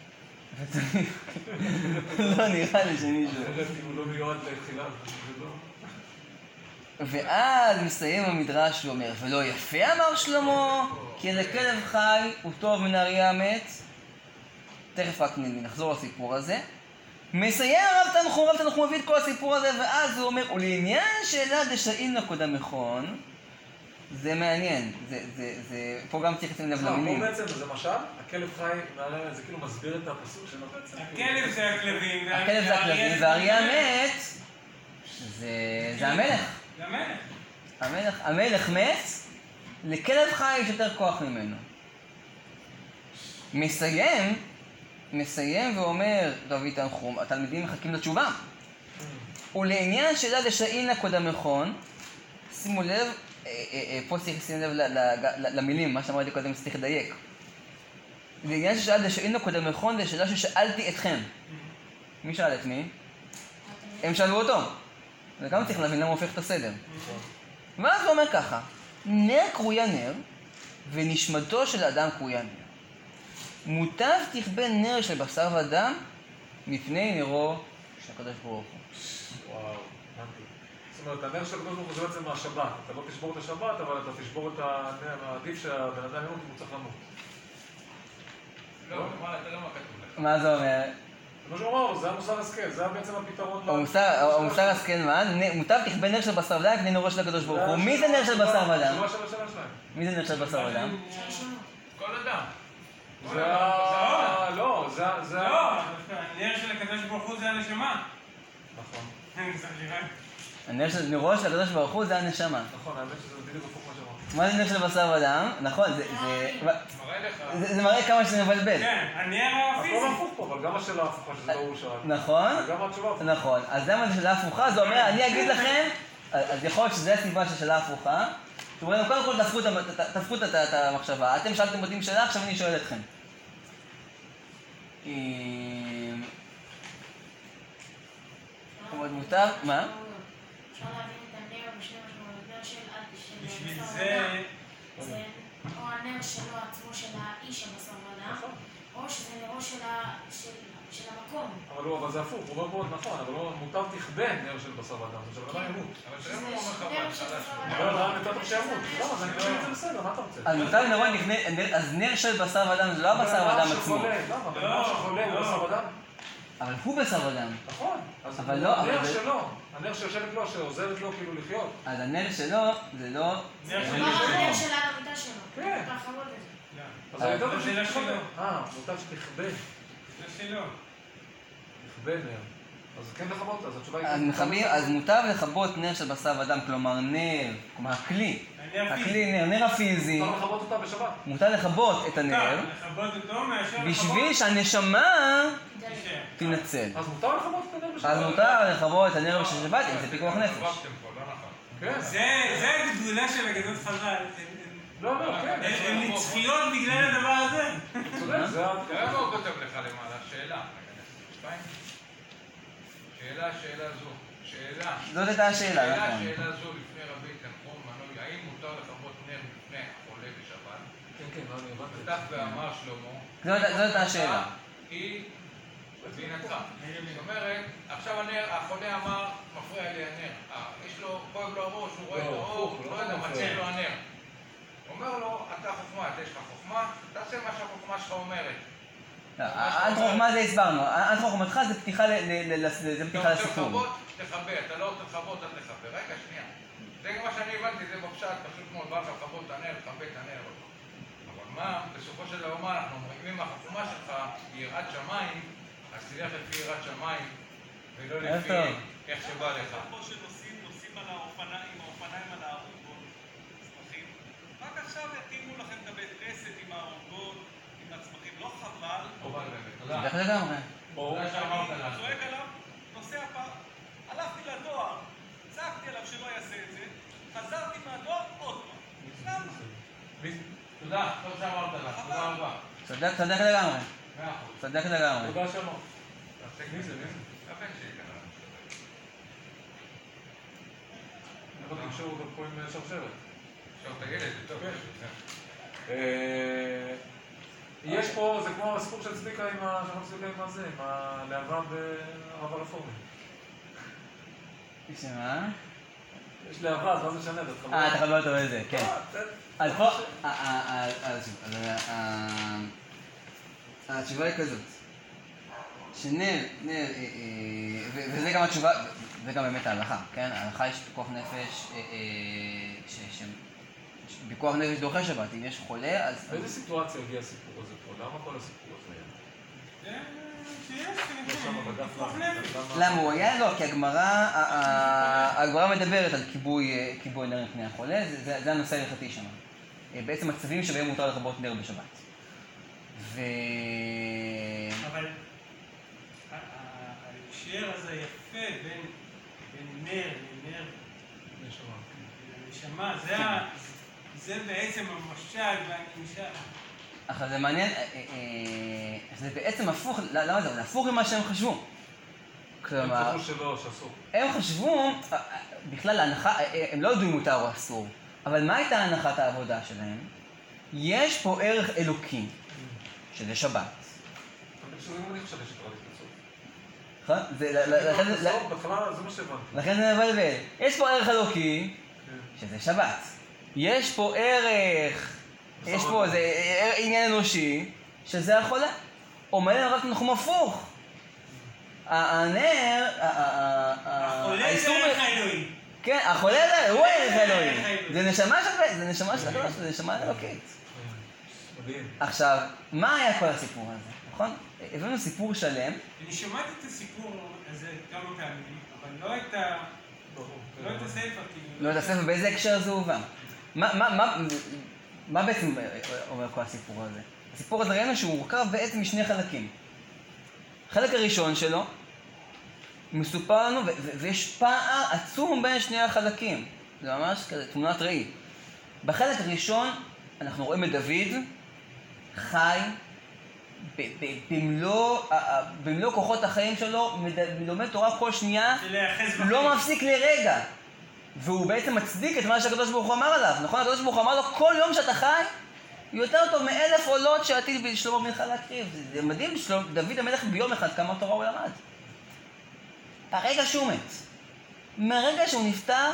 לא נראה לי שמישהו... אחרת אם הוא לא מיועד לתחילה, זה לא... ואז מסיים המדרש ואומר, ולא יפה אמר שלמה, כי לכלב חי הוא טוב מן האריה המת. תכף רק נחזור לסיפור הזה. מסיים הרב תנחום, הרב תנחום מביא את כל הסיפור הזה, ואז הוא אומר, ולעניין שאלה דשאין קודם מכון, זה מעניין, זה, זה, זה, פה גם צריך לשים לב למילים. פה בעצם זה משל, הכלב חי, זה כאילו מסביר את הפסוק שלו בעצם. הכלב זה הכלבים, הכלב זה הכלבים, והאריה המת, זה המלך. זה המלך. המלך, המלך מת, לכלב חי יש יותר כוח ממנו. מסיים, מסיים ואומר דוד תנחום, התלמידים מחכים לתשובה. ולעניין שאלה דשאין קודם מכון, שימו לב, פה צריך לשים לב למילים, מה שאמרתי קודם צריך לדייק. לעניין ששאל דשאין קודם מכון, זה שאלה ששאלתי אתכם. מי שאל את מי? הם שאלו אותו. וגם צריך להבין למה הוא הופך את הסדר. ואז הוא אומר ככה, נר קרויה נר, ונשמתו של אדם קרויה נר. מוטב תכבה נר של בשר ודם, מפני נרו של הקדוש ברוך הוא. וואו, הבנתי. זאת אומרת, הנר של הקדוש ברוך הוא זה בעצם מהשבת. אתה לא תשבור את השבת, אבל אתה תשבור את הנר, עדיף שהבן אדם ימות אם הוא צריך למות. לא, אתה לא מה כתוב לך. מה זה אומר? כמו שהוא אמר, זה המוסר השכל, זה בעצם הפתרון. המוסר השכל מה? מוטב תכבה נר של בשר ודם, מפני נרו של הקדוש ברוך הוא. מי זה נר של בשר ודם? מי זה נר של בשר ודם? כל אדם. זה ה... לא, זה ה... לא, הנר של הקדוש ברוך הוא זה הנשמה. נכון. הנר של נרו של הקדוש ברוך הוא זה הנשמה. נכון, האמת שזה בדיוק הפוך מה שאמרת. מה זה נר של בשר ודם? נכון, זה... מראה לך. זה מראה כמה שזה מבלבל. כן, הנר הפיזי. הכל הפוך פה, אבל גם השאלה הפוכה שזה לא הוא שאל. נכון? וגם התשובה הפוכה. נכון. אז למה זה שאלה הפוכה? זה אומר, אני אגיד לכם, אז יכול להיות שזה הסיבה של שאלה הפוכה. שאומרים, קודם כל תהפכו את המחשבה. אתם שאלתם אותי שאלה, עכשיו אני שואל אתכם. עוד מותר, מה? אפשר להבין את הנר בשני משמעויות, נר של בשביל בשר זה... ודם, זה או הנר שלו עצמו של האיש הבשר ודם, או שזה נרו של המקום. אבל לא, אבל זה הפוך, הוא אומר פה נכון, אבל לא, מוטב תכבה נר של בשר ודם, זה שבן אדם ימות. אבל זה לא אומר לך בהתחלה שהוא... אבל לא, אתה נתת שימות. למה? אז אני חושב שזה בסדר, מה אתה רוצה? אז מותר לנרון לפני, אז נר של בשר ודם זה לא הבשר ודם עצמו. למה? בן אדם שחולה הוא בשר ודם? אבל הוא בשר ודם. נכון. אז אבל לא, אבל הנר זה- שלו, הנר שיושבת לו, שעוזרת לו כאילו לחיות. אז הנר שלו זה לא... נר זה של לא הנר אשתו. של המיטה שלו. כן. אתה חמוד את זה. אז אני יודע זה לא שתכבה. שלו. אה, מוטב שתכבה. זה שלו. תכבה נר. אז כן לכבות, אז התשובה היא... אז מכבים, אז מותר לכבות נר של בשר ודם, כלומר נר, כלומר הכלי. הנר פיזי. הכלי נר, נר הפיזי. מותר לכבות אותה בשבת. מותר לכבות את הנר, לכבות אותו מאשר לכבות... בשביל שהנשמה תישאר. תנצל. אז מותר לכבות את הנר בשבת. אז מותר לכבות את הנר של שבת, אם זה פיקוח נפש. עברתם פה, לא נכון. כן. זה זה הגדולה של אגדות חז"ל. הם- הם לא, לא, כן. הן נצחיות בגלל הדבר הזה. צודק, זה ה... תראה מה הוא כותב לך למעלה, שאלה. שאלה, שאלה זו. שאלה. זאת הייתה השאלה, שאלה, נכון. שאלה זו לפני רבי תנחום מנוי, האם מותר לכבות נר לפני החולה בשבת? כן, כן, לא, אני הבנתי. פתח ואמר שלמה. זאת הייתה השאלה. היא בינתך. זאת אומרת, עכשיו הנר, החולה אמר, מפריע לי הנר. יש לו, כואב לו הראש, הוא רואה את האור, לא יודע, מצא לו הנר. אומר לו, אתה חוכמה, אתה יש לך חוכמה, תעשה מה שהחוכמה שלך אומרת. אנט חוכמה זה הסברנו, אנט חוכמתך זה פתיחה לסיפור. אתה רוצה לכבות, תכבה, אתה לא רוצה לכבות, אל תכבה. רגע, שנייה. זה מה שאני הבנתי, זה בפשט, פשוט מאוד, בא לך לכבות את הנר, לכבה את הנר. אבל מה, בסופו של דבר אנחנו אומרים, אם החוכמה שלך היא יראת שמיים, אז תלך לפי יראת שמיים, ולא לפי איך שבא לך. כמו שנוסעים, נוסעים על האופניים, עם האופניים על הארונגות, צמחים. רק עכשיו יתאימו לכם את הבית כנסת עם הארונגות, עם הצמחים, לא חבל. חובל באמת, תודה. איך לגמרי? תודה שאמרת לנו. צועק עליו, נוסע פעם, הלכתי לדואר, צעקתי עליו שלא יעשה את זה, חזרתי מהדואר עוד פעם. למה? תודה, טוב שאמרת לך, תודה רבה. צודק, צודק לגמרי. מאה אחוז. צודק לגמרי. תודה שאמרת. מי זה, מי זה? הבן שלי קרא. אני יכול לקשור גם פה עם שרשרת. עכשיו את הילד, זה טוב. אה, יש פה, זה כמו הסיפור של צביקה עם ה... שאנחנו צביקה עם הזה, עם הלהבה בערב הרפורמי. שמה? יש להבה, אז מה זה משנה? אתה אה, אתה חבר אותו בזה, כן. תן. אז פה, התשובה היא כזאת, שנר, נר, וזה גם התשובה, זה גם באמת ההלכה, כן? ההלכה יש פיקוח נפש, פיקוח נפש דוחה שבת, אם יש חולה, אז... באיזה סיטואציה הגיע הסיפור הזה פה? למה כל הסיפור הזה היה? למה הוא היה? לא, כי הגמרא, הגמרא מדברת על כיבוי נר לפני החולה, זה הנושא ההלכתי שם. בעצם מצבים שבהם מותר לכבות נר בשבת. ו... אבל ההקשר הזה יפה בין נר לנר לנשמה, זה בעצם המשל והנמשל. אבל זה מעניין, זה בעצם הפוך, למה זה? זה הפוך ממה שהם חשבו. הם חשבו שלא, שאסור. הם חשבו, בכלל ההנחה, הם לא יודעים מותר או אסור, אבל מה הייתה הנחת העבודה שלהם? יש פה ערך אלוקי, שזה שבת. אני חושב שאני חושב שתרדית לצור. נכון? בסוף, בהתחלה זה מה שהבנתי. לכן זה מבלבל. יש פה ערך אלוקי, שזה שבת. יש פה ערך, יש פה איזה עניין אנושי, שזה החולה. אומר להם רק נחום הפוך. הנר, החולה זה ערך האלוהי. כן, החולה הוא הערך האלוהי. זה נשמה של זה נשמה של הקדוש, זה נשמה אלוקית. עכשיו, מה היה כל הסיפור הזה, נכון? הבאנו סיפור שלם. אני שמעתי את הסיפור הזה כמה פעמים, אבל לא את ה... לא את הספר, כאילו... לא את הספר, באיזה הקשר זה הובא? מה בעצם אומר כל הסיפור הזה? הסיפור הזה ראינו שהוא מורכב בעצם משני חלקים. החלק הראשון שלו, מסופר לנו, ויש פער עצום בין שני החלקים. זה ממש כזה, תמונת ראי. בחלק הראשון, אנחנו רואים את דוד, חי, במלוא כוחות החיים שלו, לומד תורה כל שנייה, לא מפסיק לרגע. והוא בעצם מצדיק את מה שהקדוש ברוך הוא אמר עליו. נכון? הקדוש ברוך הוא אמר לו, כל יום שאתה חי, יותר טוב מאלף עולות שעתיד בשלמה בנך להקריב. זה מדהים, דוד המלך ביום אחד כמה תורה הוא למד. הרגע שהוא מת, מהרגע שהוא נפטר,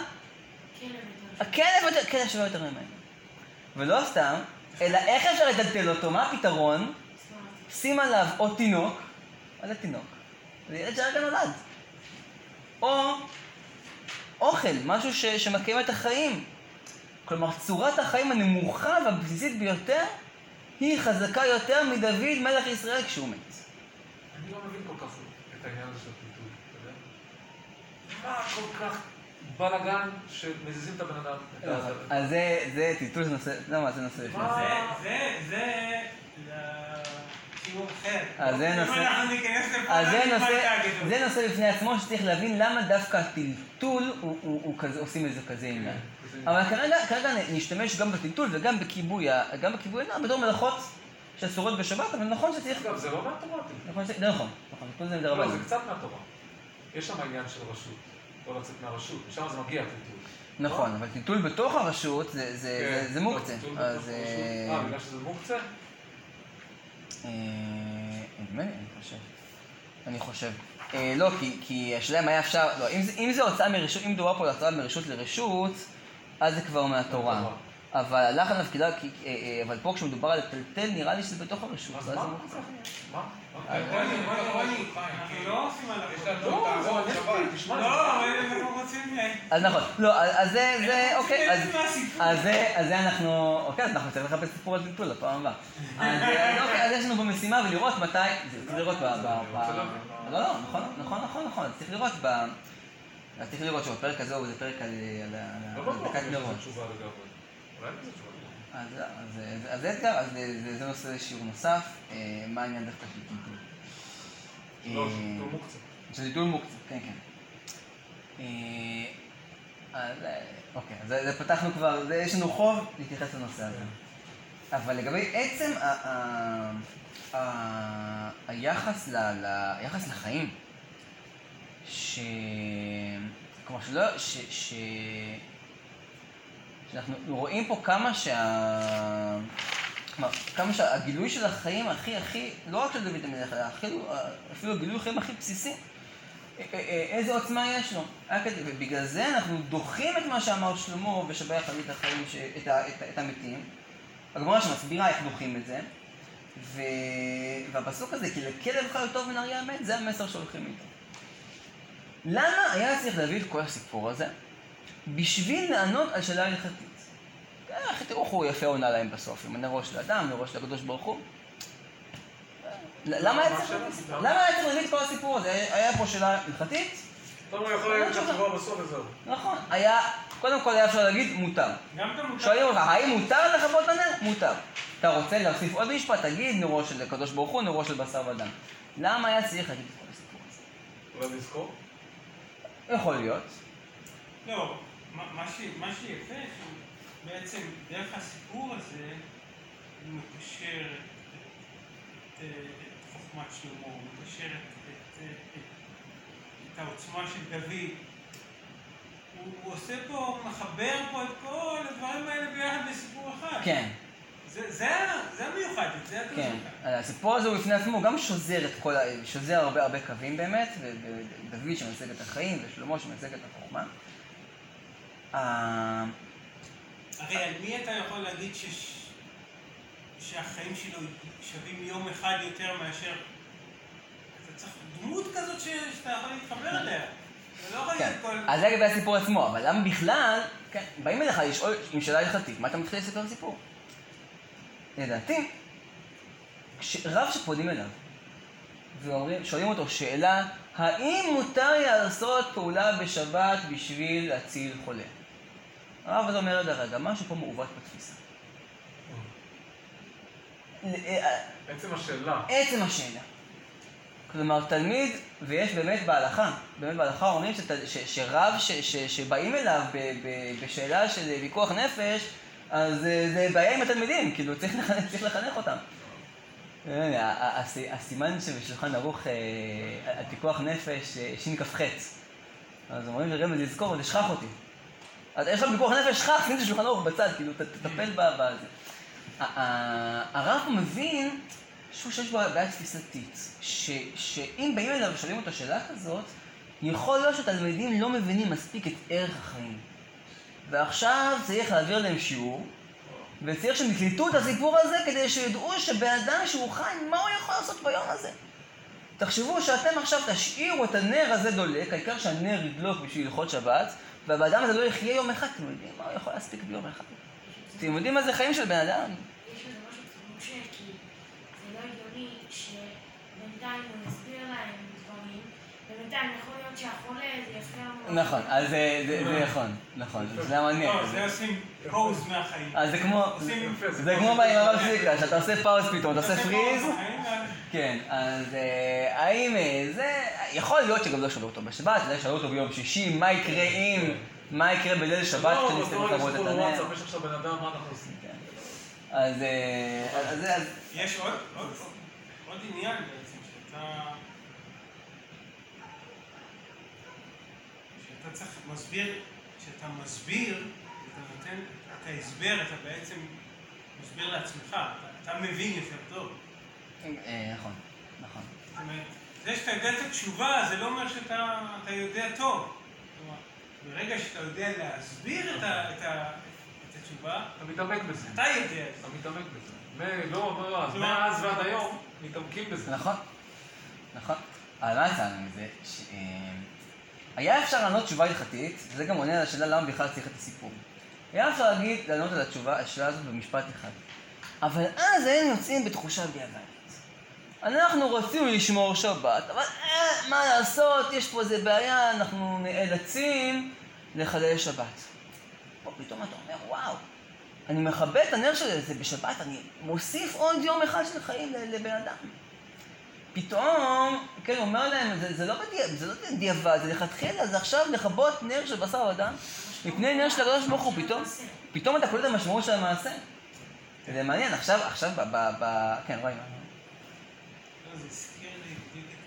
הכלב שווה יותר ממנו. ולא סתם, אלא איך אפשר לטלטל אותו? מה הפתרון? שים עליו או תינוק, מה זה תינוק? זה ילד שהרגע נולד. או אוכל, משהו ש- שמקיים את החיים. כלומר, צורת החיים הנמוכה והבסיסית ביותר, היא חזקה יותר מדוד מלך ישראל כשהוא מת. אני לא מבין כל כך את העניין הזה של הטיטול, אתה יודע? מה כל כך בלגן שמזיזים את הבן אדם? אז זה טיטול, זה נושא, לא מה, זה נושא. זה, זה, זה, שיעור אחר. אז זה נושא... אם אנחנו ניכנס לפה, אז זה אני נושא, כבר תגידו. זה נושא בפני עצמו שצריך להבין למה דווקא הטלטול הוא, הוא, הוא כזה, עושים איזה כזה עניין. אבל כרגע, כרגע נשתמש גם בטלטול וגם בכיבוי, גם בכיבוי עיניים בתור מלאכות שאסורות בשבת, אבל נכון שצריך... אגב, זה לא מהתורה. נכון, זה נכון, נכון, טלטול זה מדרבנן. לא, זה קצת מהתורה. יש שם העניין של רשות, לא לצאת מהרשות, ושם זה מגיע טלטול. נכון, אבל טלטול בתוך הרשות זה, זה, זה מוקצה. אז... אה, בגלל שזה מוקצה? נדמה לי, אני חושב. אני חושב. לא, כי השאלה מה היה אפשר... לא, אם זה הוצאה מרשות, אם מדובר פה על הוצאה מרשות לרשות, אז זה כבר מהתורה. אבל הלך עליו כדאי, אבל פה כשמדובר על טלטל, נראה לי שזה בתוך הרשות. אז מה? מה? רוני, רוני, רוני, אנחנו לא עושים עליו. יש לנו תערוך שבת. תשמע, לא, אבל אנחנו רוצים... אז נכון. לא, אז זה... אוקיי. אז זה אנחנו... אוקיי, אז אנחנו צריכים לחפש סיפור על טלטול לפעם הבאה. אז אוקיי, אז יש לנו במשימה ולראות מתי... צריך לראות ב... לא, לא, נכון, נכון, נכון, נכון. צריך לראות ב... אז צריך לראות שבפרק הזה הוא זה פרק על דקת מראש. אז זה אתגר, אז זה נושא לשיעור נוסף, מה העניין דווקא של טלטול? לא, זה טלטול מוקצה. זה טלטול מוקצה, כן, כן. אז אוקיי, אז פתחנו כבר, יש לנו חוב להתייחס לנושא הזה. אבל לגבי עצם היחס לחיים, ש... כלומר שלא, ש... ש... שאנחנו רואים פה כמה שה... כלומר, כמה שהגילוי של החיים הכי הכי, לא רק של דוד המלך, אלא אפילו הגילוי החיים הכי בסיסי, איזה עוצמה יש לו. ובגלל זה אנחנו דוחים את מה שאמר שלמה בשבי החבית החיים, את, ה... את, את המתים. הגמרא שמסבירה איך דוחים את זה. ו... והפסוק הזה, כי לכלב חי טוב מן אריה המת, זה המסר שהולכים איתו. למה היה צריך להביא את כל הסיפור הזה? בשביל לענות על שאלה הלכתית. איך תראו הוא יפה עונה להם בסוף, אם אני ראש לאדם, אני ראש לקדוש ברוך הוא. למה היה צריך להביא את כל הסיפור הזה? היה פה שאלה הלכתית? הוא יכול להגיד שהתשובה בסוף וזהו. נכון, היה, קודם כל היה אפשר להגיד מותר. שואלים אותך, האם מותר לכבות הנר? מותר. אתה רוצה להוסיף עוד משפט, תגיד נורו של הקדוש ברוך הוא, נורו של בשר ודם. למה היה צריך להגיד את כל הסיפור הזה? אולי לזכור? יכול להיות. לא, מה שיפה, שבעצם דרך הסיפור הזה הוא מקשר את חוכמת שלמה, הוא מקשר את העוצמה של דוד. הוא עושה פה, מחבר פה את כל הדברים האלה ביחד בסיפור אחד. כן. זה המיוחד, זה הטוב כן, שלך. הסיפור הזה הוא בפני עצמו, הוא גם שוזר את כל ה... שוזר הרבה הרבה קווים באמת, ודוד שמייצג את החיים, ושלמה שמייצג את החוכמה. הרי על מי אתה יכול להגיד שהחיים שלו שווים יום אחד יותר מאשר... אתה צריך דמות כזאת שאתה יכול להתחבר אליה. זה לא יכול להיות כל... אז זה לגבי הסיפור עצמו, אבל למה בכלל, באים אליך לשאול עם שאלה הלכתית, מה אתה מתחיל לספר סיפור? לדעתי, רב שפונים אליו, ושואלים אותו שאלה, האם מותר לעשות פעולה בשבת בשביל להציל חולה? הרב הזה אומר, רגע, משהו פה מעוות בתפיסה. עצם השאלה. עצם השאלה. כלומר, תלמיד, ויש באמת בהלכה, באמת בהלכה אומרים שרב שבאים אליו בשאלה של ויכוח נפש, אז זה בעיה עם התלמידים, כאילו צריך לחנך אותם. הסימן שבשולחן ערוך על פיקוח נפש, שין כף חץ. אז אומרים לרמז לזכור ולשכח אותי. אז יש לך פיקוח נפש, שכח, שים את השולחן ערוך בצד, כאילו תטפל בזה. הרב מבין שיש בו בעיה תפיסתית, שאם באים אליו ושואלים אותו שאלה כזאת, יכול להיות שהתלמידים לא מבינים מספיק את ערך החיים. ועכשיו צריך להעביר להם שיעור, וצריך שהם יקליטו את הסיפור הזה כדי שידעו שבאדם שהוא חי, מה הוא יכול לעשות ביום הזה? תחשבו שאתם עכשיו תשאירו את הנר הזה דולק, העיקר שהנר ידלוק בשביל הלכות שבת, והאדם הזה לא יחיה יום אחד, אתם יודעים מה הוא יכול להספיק ביום אחד? אתם יודעים מה זה חיים של בן אדם? יש לזה משהו קצת משה, כי זה לא הגיוני שבינתיים הוא יסביר להם דברים, ובינתיים יכול להיות שהחולה זה יפגע... נכון, אז זה נכון, נכון, זה המעניין. לא, זה עושים פאוז מהחיים. אז זה כמו, זה כמו ביממה פסיקה, שאתה עושה פאוז פתאום, אתה עושה פריז, כן, אז האם זה... יכול להיות שגם לא שאלו אותו בשבת, אולי שאלו אותו ביום שישי, מה יקרה אם... מה יקרה בליל שבת לא, כשנסתכל באותו רגע לעבוד את שכתוב הנר? בוואטסאפ, יש עכשיו בן אדם, מה אנחנו עושים? אז... אז... אז... יש עוד, עוד, עוד עניין בעצם, שאתה... שאתה צריך מסביר, שאתה מסביר, אתה נותן את ההסבר, אתה בעצם מסביר לעצמך, אתה, אתה מבין יותר טוב. נכון, נכון. זאת אומרת, זה שאתה יודע את התשובה, זה לא אומר שאתה אתה יודע טוב. כלומר, ברגע שאתה יודע להסביר את, ה, את, ה, את התשובה, אתה מתעמק בזה. אתה יודע את זה. אתה מתעמק בזה. מ- לא, לא, אז מאז ועד היום מתעמקים בזה. נכון, נכון. אבל מה יצא לנו מזה? ש... היה אפשר לענות תשובה הלכתית, וזה גם עונה על השאלה למה בכלל צריך את הסיפור. היה אפשר להגיד, לענות על התשובה, השאלה הזאת במשפט אחד. אבל אז היינו יוצאים בתחושה ביוונית. אנחנו רוצים לשמור שבת, אבל אה, מה לעשות, יש פה איזה בעיה, אנחנו נאלצים לחלל שבת. פה פתאום אתה אומר, וואו, אני מכבה את הנר של זה בשבת, אני מוסיף עוד יום אחד של חיים לבן אדם. פתאום, כן, הוא אומר להם, זה, זה לא בדיעבד, זה לא בדיעבד, זה לכתחילה, זה עכשיו לכבות נר של בשר ודם, מפני נר של הקדוש ברוך הוא, פתאום, פתאום אתה קולט את המשמעות של המעשה. זה מעניין, עכשיו, עכשיו, ב, ב, ב... כן, רואים. לא, זה הזכיר לי בדיוק את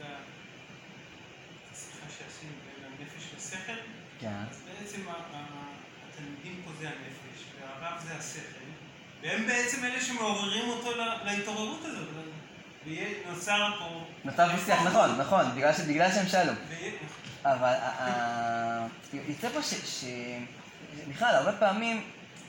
השיחה שעשינו בין הנפש לשכל. כן. אז בעצם התלמידים פה זה הנפש, והרב זה השכל, והם בעצם אלה שמעוררים אותו להתעוררות הזאת. ונוצר פה... נוצר פה שיח, נכון, נכון, בגלל, ש, בגלל שהם שאלו. אבל יוצא פה ש... ש... בכלל, הרבה פעמים,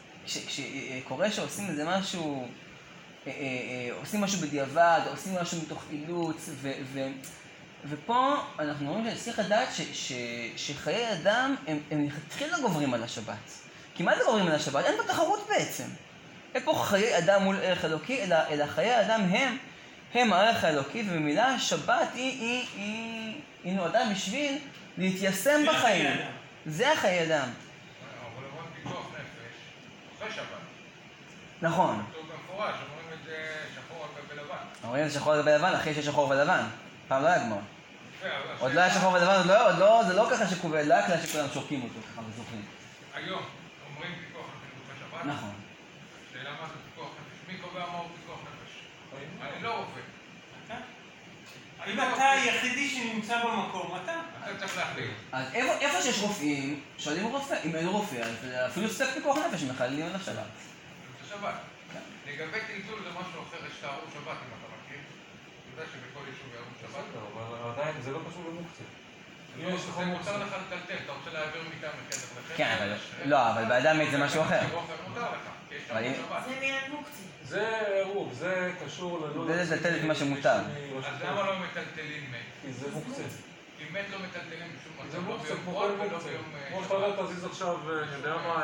כשקורה שעושים איזה משהו, עושים משהו בדיעבד, עושים משהו מתוך אילוץ, ו... ו... ופה אנחנו רואים שצריך לדעת ש... ש... שחיי אדם הם, הם לכתחילה גוברים על השבת. כי מה זה גוברים על השבת? אין פה תחרות בעצם. אין פה חיי אדם מול ערך אלוקי, אלא, אלא חיי האדם הם, הם הערך האלוקי, ובמילה השבת היא, היא, היא, היא נועדה בשביל להתיישם בחיים. זה החיי אדם. אבל אומרים פיקוח נפש, אחרי שבת. נכון. כתוב במפורש, אומרים את זה שחור על גבי לבן. אומרים את זה שחור על גבי לבן, אחרי שיש שחור ולבן. פעם לא היה גמור. עוד לא היה שחור ולבן, עוד לא, עוד לא, זה לא ככה שקובע, לא היה כלל שכולם שורקים אותו, ככה וזוכרים. היום אומרים פיקוח נפש בשבת. נכון. שאלה מה זה פיקוח נפש? מי קובע מהו פיקוח נפש? אני לא רופא. אתה? אם אתה היחידי שנמצא במקום, אתה? אתה צריך להחליט. אז איפה, איפה שיש רופאים, שואלים רופא. אם אין רופא, אז אפילו ספק פיקוח נפש, הם מחללים על השבת. זה שבת. לגבי טלטול זה משהו אחר, יש את הארון שבת אם אתה מכיר. אתה יודע שבכל יישוב יארון שבת. אבל עדיין זה לא קשור למוקצה. זה מותר לך לטלטל, אתה רוצה להעביר מכאן מחדר לחדר. כן, אבל לא, אבל באדם מת זה משהו אחר. מותר לך, כי יש ארון שבת. זה מיד מוקצה. זה עירוב, זה קשור ללא... זה לטלטל את מה שמותר. אז למה לא מטלטלים מת? כי זה מוקצה. כי מת לא מטלטלים בשום זה מצב, לא מוקצה, ביום כמו חול כל ולא מוקצה. ביום... כמו שאתה לא תזיז עכשיו, אני יודע מה...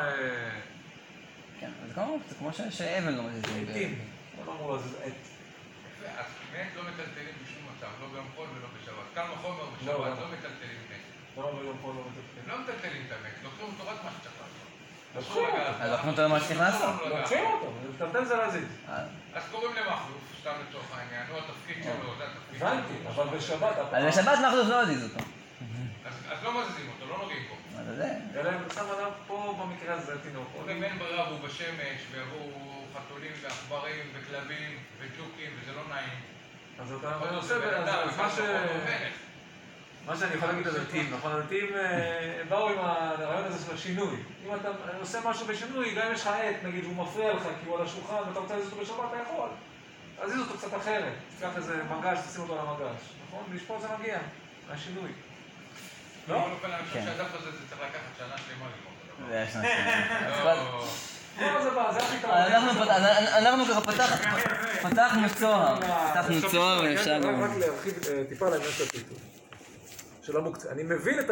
כן, זה כמו, זה כמו ש- שאבן לא מזיזים. עטים. לא אמור להזיז עט. יפה, אז מת לא מטלטלים בשום מצב, לא ביום חול ולא בשבת. קל וחומר לא, בשבת, לא. לא מטלטלים מת. למה ביום פה לא מטפלים? הם לא מטלטלים את המת, לוקחים אותו רק מה שצריך לעשות. לוקחים אותו. אז אנחנו אותו מה שצריך לעשות. לוקחים אותו, לטלטל זה להזיז. אז קוראים למחלוף, סתם לצורך העניין, הוא התפקיד שלו, זה התפקיד הבנתי, אבל בשבת... אז בשבת מחלוף לא מזיז אותו. אז אז לא מזיזים אותו, לא נוגעים בו. מה זה זה? אלא אם שם אדם פה במקרה הזה תינוק. אם אין ברירה והוא בשמש, ויבואו חתולים ועכברים וכלבים וג'וקים, וזה לא נעים. אז אתה אבל עושה... זה בן אדם, אז מה ש... אבל הוא מלך. מה שאני יכול להגיד על הדתיים, נכון? הדתיים הם באו עם הרעיון הזה של השינוי. אם אתה עושה משהו בשינוי, גם אם יש לך עט, נגיד, הוא מפריע לך כי הוא על השולחן ואתה רוצה להזיז אותו בשבת, אתה יכול. תזיז אותו קצת אחרת. תיקח איזה מגש, תשים אותו על המגש. נכון? לשפוט זה מגיע, מהשינוי. בכל אופן, אני חושב כן. שהדף הזה זה צריך לקחת שנה שלמה ללמוד. זה יש לא, לא, זה בא, זה הפתרון. אנחנו פת- אנחנו ככה פתח- פתחנו צוהר. פתחנו צוהר ואפשר גם... רק להרחיב טיפה לעניין של הטלטול. של המוקצה. אני מבין את